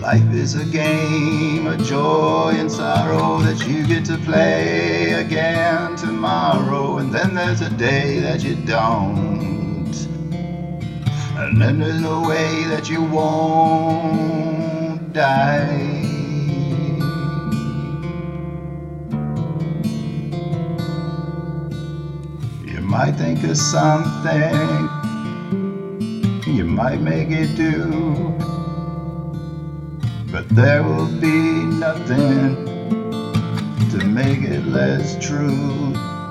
Life is a game of joy and sorrow that you get to play again tomorrow. And then there's a day that you don't. And then there's no way that you won't die. You might think of something, you might make it do, but there will be nothing to make it less true.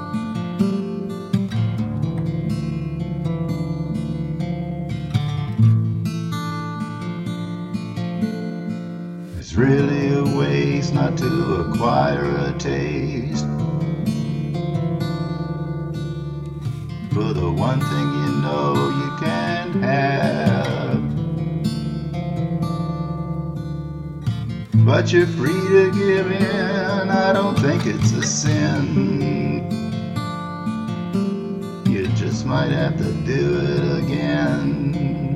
It's really a waste not to acquire a taste for the one thing you know you can't have. But you're free to give in, I don't think it's a sin. You just might have to do it again.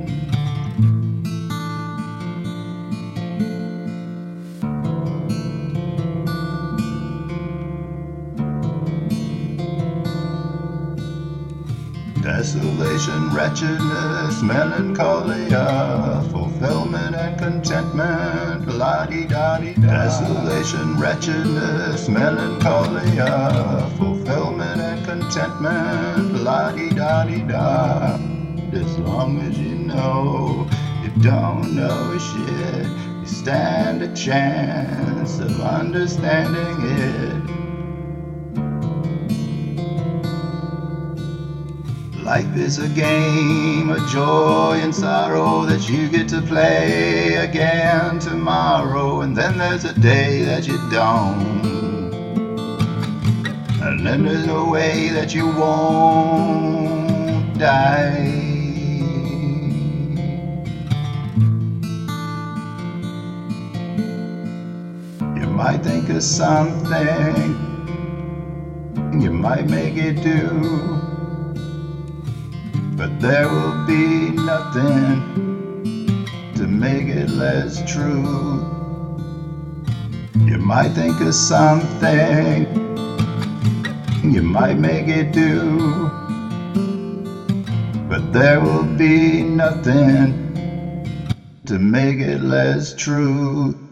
Desolation, wretchedness, melancholia, fulfillment and contentment, la-di-da-di-da. Desolation, wretchedness, melancholia, fulfillment and contentment, la-di-da-di-da. As long as you know you don't know shit, you stand a chance of understanding it. Life is a game of joy and sorrow that you get to play again tomorrow. And then there's a day that you don't. And then there's no way that you won't die. You might think of something, you might make it do, but there will be nothing to make it less true. You might think of something, you might make it do, but there will be nothing to make it less true.